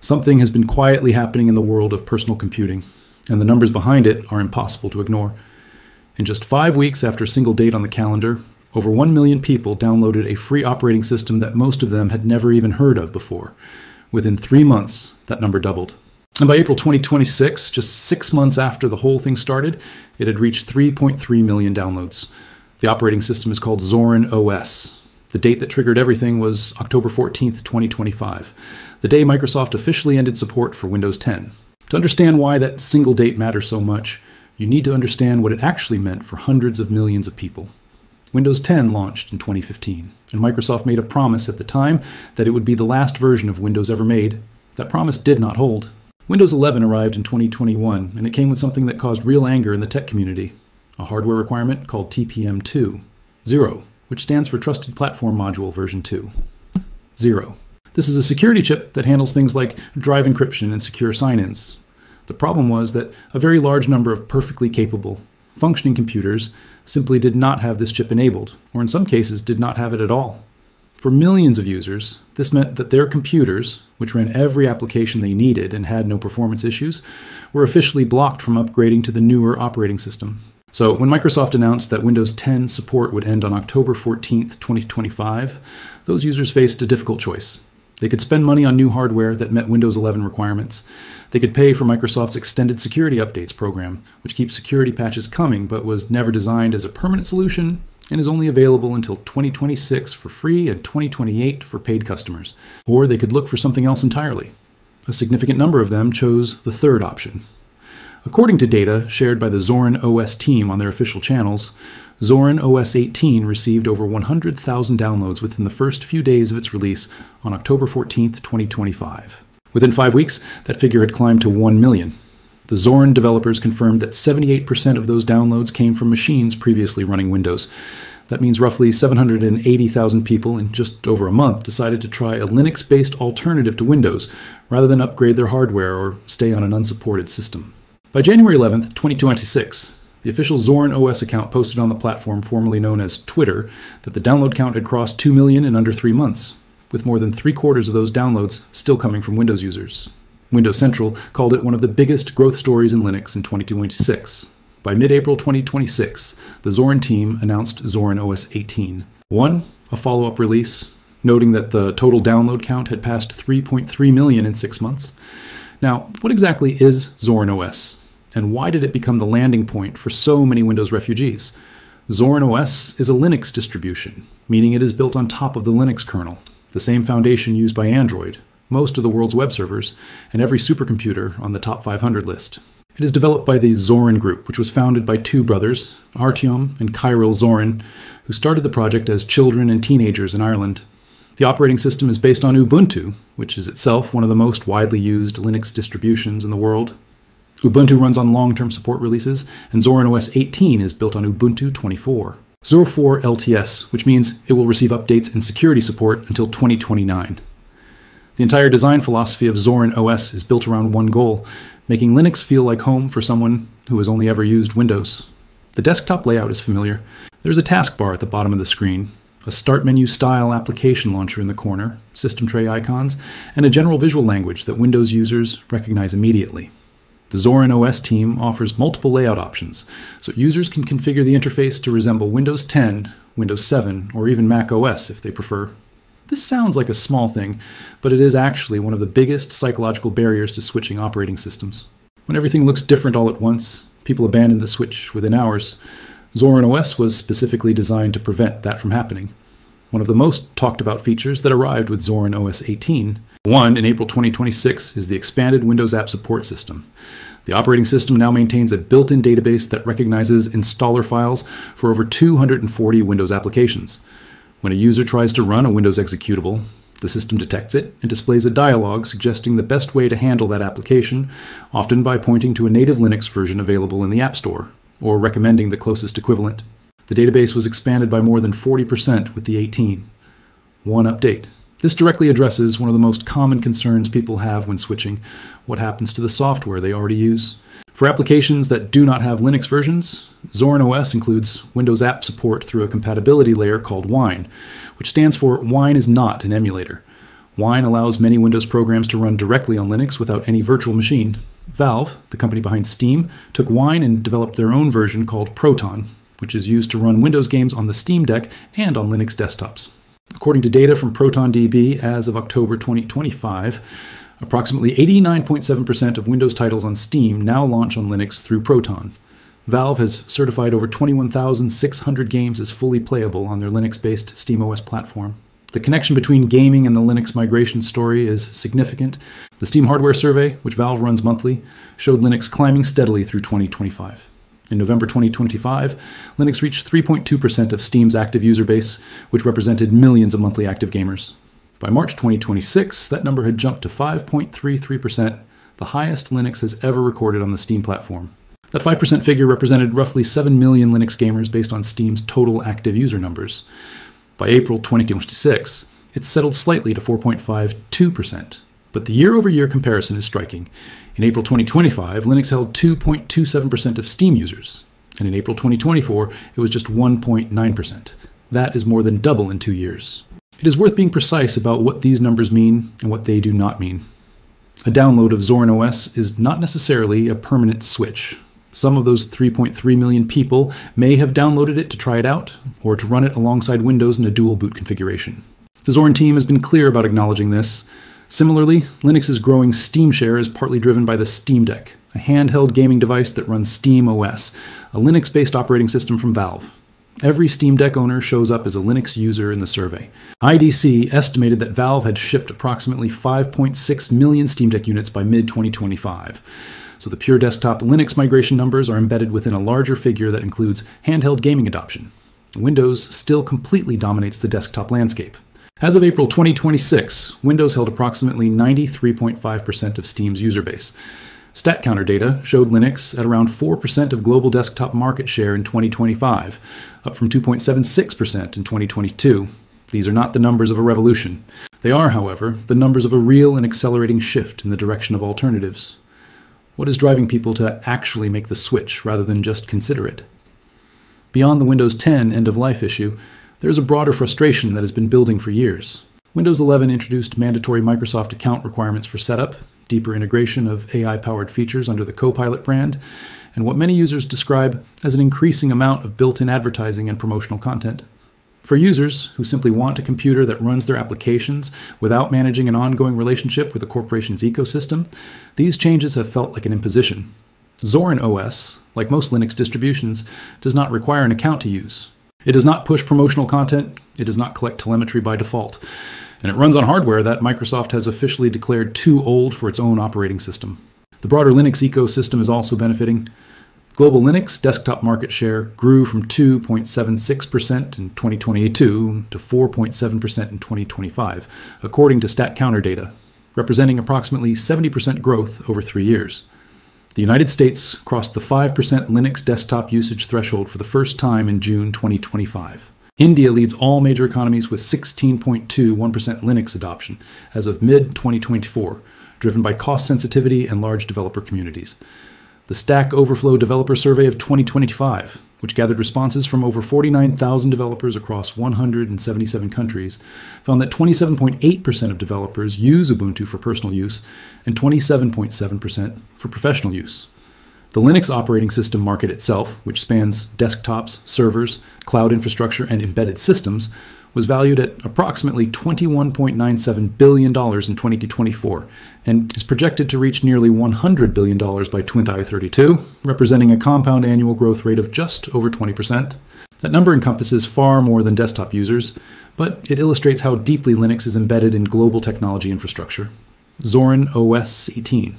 Something has been quietly happening in the world of personal computing, and the numbers behind it are impossible to ignore. In just 5 weeks after a single date on the calendar, over 1 million people downloaded a free operating system that most of them had never even heard of before. Within 3 months, that number doubled. And by April 2026, just 6 months after the whole thing started, it had reached 3.3 million downloads. The operating system is called Zorin OS. The date that triggered everything was October 14th, 2025, the day Microsoft officially ended support for Windows 10. To understand why that single date matters so much, you need to understand what it actually meant for hundreds of millions of people. Windows 10 launched in 2015, and Microsoft made a promise at the time that it would be the last version of Windows ever made. That promise did not hold. Windows 11 arrived in 2021, and it came with something that caused real anger in the tech community, a hardware requirement called TPM2, 0, which stands for Trusted Platform Module version 2. 0. This is a security chip that handles things like drive encryption and secure sign-ins. The problem was that a very large number of perfectly capable, functioning computers simply did not have this chip enabled, or in some cases did not have it at all. For millions of users, this meant that their computers, which ran every application they needed and had no performance issues, were officially blocked from upgrading to the newer operating system. So when Microsoft announced that Windows 10 support would end on October 14th, 2025, those users faced a difficult choice. They could spend money on new hardware that met Windows 11 requirements. They could pay for Microsoft's Extended Security Updates program, which keeps security patches coming but was never designed as a permanent solution and is only available until 2026 for free and 2028 for paid customers. Or they could look for something else entirely. A significant number of them chose the third option. According to data shared by the Zorin OS team on their official channels, Zorin OS 18 received over 100,000 downloads within the first few days of its release on October 14th, 2025. Within 5 weeks, that figure had climbed to 1 million. The Zorin developers confirmed that 78% of those downloads came from machines previously running Windows. That means roughly 780,000 people in just over a month decided to try a Linux-based alternative to Windows rather than upgrade their hardware or stay on an unsupported system. By January 11th, 2026, the official Zorin OS account posted on the platform formerly known as Twitter that the download count had crossed 2 million in under 3 months, with more than 3/4 of those downloads still coming from Windows users. Windows Central called it one of the biggest growth stories in Linux in 2026. By mid-April 2026, the Zorin team announced Zorin OS 18. One, a follow-up release, noting that the total download count had passed 3.3 million in 6 months. Now, what exactly is Zorin OS? And why did it become the landing point for so many Windows refugees? Zorin OS is a Linux distribution, meaning it is built on top of the Linux kernel, the same foundation used by Android, most of the world's web servers, and every supercomputer on the top 500 list. It is developed by the Zorin Group, which was founded by two brothers, Artyom and Kirill Zorin, who started the project as children and teenagers in Ireland. The operating system is based on Ubuntu, which is itself one of the most widely used Linux distributions in the world. Ubuntu runs on long-term support releases, and Zorin OS 18 is built on Ubuntu 24. 04 LTS, which means it will receive updates and security support until 2029. The entire design philosophy of Zorin OS is built around one goal, making Linux feel like home for someone who has only ever used Windows. The desktop layout is familiar. There's a taskbar at the bottom of the screen, a start menu style application launcher in the corner, system tray icons, and a general visual language that Windows users recognize immediately. The Zorin OS team offers multiple layout options, so users can configure the interface to resemble Windows 10, Windows 7, or even Mac OS if they prefer. This sounds like a small thing, but it is actually one of the biggest psychological barriers to switching operating systems. When everything looks different all at once, people abandon the switch within hours. Zorin OS was specifically designed to prevent that from happening. One of the most talked about features that arrived with Zorin OS 18, in April 2026, is the expanded Windows App Support System. The operating system now maintains a built-in database that recognizes installer files for over 240 Windows applications. When a user tries to run a Windows executable, the system detects it and displays a dialog suggesting the best way to handle that application, often by pointing to a native Linux version available in the App Store, or recommending the closest equivalent. The database was expanded by more than 40% with the 18. One update. This directly addresses one of the most common concerns people have when switching: what happens to the software they already use. For applications that do not have Linux versions, Zorin OS includes Windows App support through a compatibility layer called Wine, which stands for Wine is not an emulator. Wine allows many Windows programs to run directly on Linux without any virtual machine. Valve, the company behind Steam, took Wine and developed their own version called Proton, which is used to run Windows games on the Steam Deck and on Linux desktops. According to data from ProtonDB as of October 2025, approximately 89.7% of Windows titles on Steam now launch on Linux through Proton. Valve has certified over 21,600 games as fully playable on their Linux-based SteamOS platform. The connection between gaming and the Linux migration story is significant. The Steam Hardware Survey, which Valve runs monthly, showed Linux climbing steadily through 2025. In November 2025, Linux reached 3.2% of Steam's active user base, which represented millions of monthly active gamers. By March 2026, that number had jumped to 5.33%, the highest Linux has ever recorded on the Steam platform. That 5% figure represented roughly 7 million Linux gamers based on Steam's total active user numbers. By April 2026, it's settled slightly to 4.52%, but the year-over-year comparison is striking. In April 2025, Linux held 2.27% of Steam users, and in April 2024, it was just 1.9%. That is more than double in 2 years. It is worth being precise about what these numbers mean and what they do not mean. A download of Zorin OS is not necessarily a permanent switch. Some of those 3.3 million people may have downloaded it to try it out, or to run it alongside Windows in a dual boot configuration. The Zorin team has been clear about acknowledging this. Similarly, Linux's growing Steam share is partly driven by the Steam Deck, a handheld gaming device that runs Steam OS, a Linux-based operating system from Valve. Every Steam Deck owner shows up as a Linux user in the survey. IDC estimated that Valve had shipped approximately 5.6 million Steam Deck units by mid-2025. So the pure desktop Linux migration numbers are embedded within a larger figure that includes handheld gaming adoption. Windows still completely dominates the desktop landscape. As of April 2026, Windows held approximately 93.5% of Steam's user base. StatCounter data showed Linux at around 4% of global desktop market share in 2025, up from 2.76% in 2022. These are not the numbers of a revolution. They are, however, the numbers of a real and accelerating shift in the direction of alternatives. What is driving people to actually make the switch rather than just consider it? Beyond the Windows 10 end-of-life issue, there is a broader frustration that has been building for years. Windows 11 introduced mandatory Microsoft account requirements for setup, deeper integration of AI-powered features under the Copilot brand, and what many users describe as an increasing amount of built-in advertising and promotional content. For users who simply want a computer that runs their applications without managing an ongoing relationship with a corporation's ecosystem, these changes have felt like an imposition. Zorin OS, like most Linux distributions, does not require an account to use. It does not push promotional content, it does not collect telemetry by default, and it runs on hardware that Microsoft has officially declared too old for its own operating system. The broader Linux ecosystem is also benefiting. Global Linux desktop market share grew from 2.76% in 2022 to 4.7% in 2025, according to StatCounter data, representing approximately 70% growth over 3 years. The United States crossed the 5% Linux desktop usage threshold for the first time in June 2025. India leads all major economies with 16.21% Linux adoption as of mid-2024, driven by cost sensitivity and large developer communities. The Stack Overflow Developer Survey of 2025, which gathered responses from over 49,000 developers across 177 countries, found that 27.8% of developers use Ubuntu for personal use and 27.7% for professional use. The Linux operating system market itself, which spans desktops, servers, cloud infrastructure, and embedded systems, was valued at approximately $21.97 billion in 2024 and is projected to reach nearly $100 billion by 2032, representing a compound annual growth rate of just over 20%. That number encompasses far more than desktop users, but it illustrates how deeply Linux is embedded in global technology infrastructure. Zorin OS 18.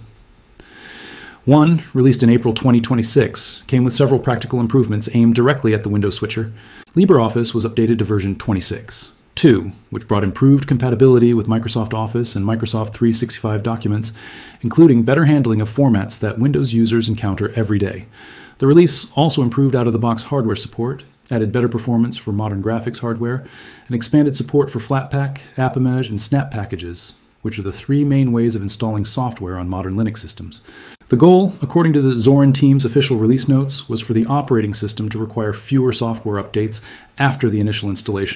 1, released in April 2026, came with several practical improvements aimed directly at the Windows switcher. LibreOffice was updated to version 26. 2, which brought improved compatibility with Microsoft Office and Microsoft 365 documents, including better handling of formats that Windows users encounter every day. The release also improved out-of-the-box hardware support, added better performance for modern graphics hardware, and expanded support for Flatpak, Appimage, and Snap packages, which are the 3 main ways of installing software on modern Linux systems. The goal, according to the Zorin team's official release notes, was for the operating system to require fewer software updates after the initial installation,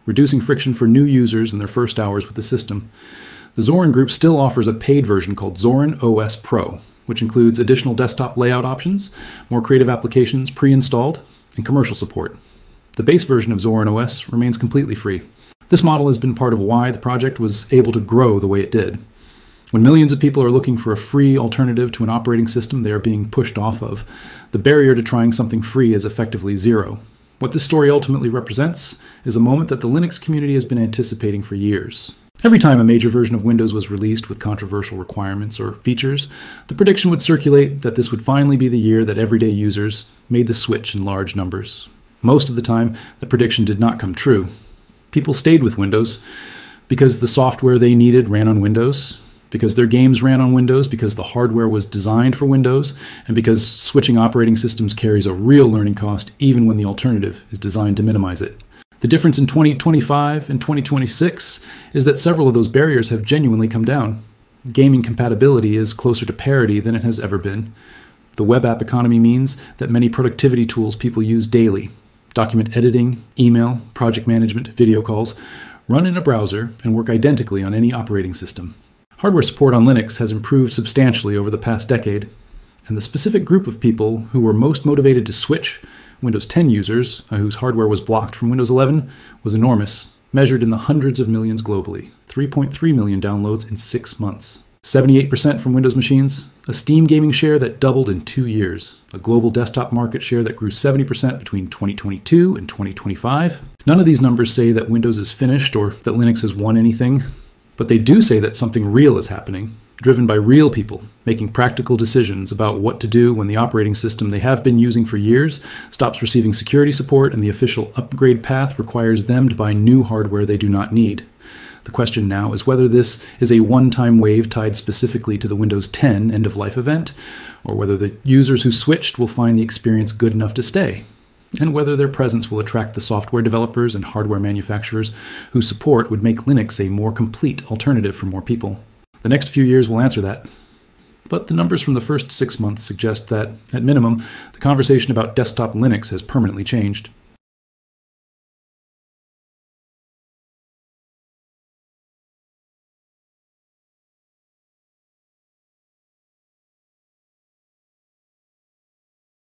reducing friction for new users in their first hours with the system. The Zorin Group still offers a paid version called Zorin OS Pro, which includes additional desktop layout options, more creative applications pre-installed, and commercial support. The base version of Zorin OS remains completely free. This model has been part of why the project was able to grow the way it did. When millions of people are looking for a free alternative to an operating system they are being pushed off of, the barrier to trying something free is effectively zero. What this story ultimately represents is a moment that the Linux community has been anticipating for years. Every time a major version of Windows was released with controversial requirements or features, the prediction would circulate that this would finally be the year that everyday users made the switch in large numbers. Most of the time, the prediction did not come true. People stayed with Windows because the software they needed ran on Windows, because their games ran on Windows, because the hardware was designed for Windows, and because switching operating systems carries a real learning cost even when the alternative is designed to minimize it. The difference in 2025 and 2026 is that several of those barriers have genuinely come down. Gaming compatibility is closer to parity than it has ever been. The web app economy means that many productivity tools people use daily, document editing, email, project management, video calls, run in a browser and work identically on any operating system. Hardware support on Linux has improved substantially over the past decade, and the specific group of people who were most motivated to switch, Windows 10 users whose hardware was blocked from Windows 11, was enormous, measured in the hundreds of millions globally, 3.3 million downloads in 6 months. 78% from Windows machines, a Steam gaming share that doubled in 2 years, a global desktop market share that grew 70% between 2022 and 2025. None of these numbers say that Windows is finished or that Linux has won anything, but they do say that something real is happening, driven by real people making practical decisions about what to do when the operating system they have been using for years stops receiving security support and the official upgrade path requires them to buy new hardware they do not need. The question now is whether this is a one-time wave tied specifically to the Windows 10 end-of-life event, or whether the users who switched will find the experience good enough to stay, and whether their presence will attract the software developers and hardware manufacturers whose support would make Linux a more complete alternative for more people. The next few years will answer that. But the numbers from the first 6 months suggest that, at minimum, the conversation about desktop Linux has permanently changed.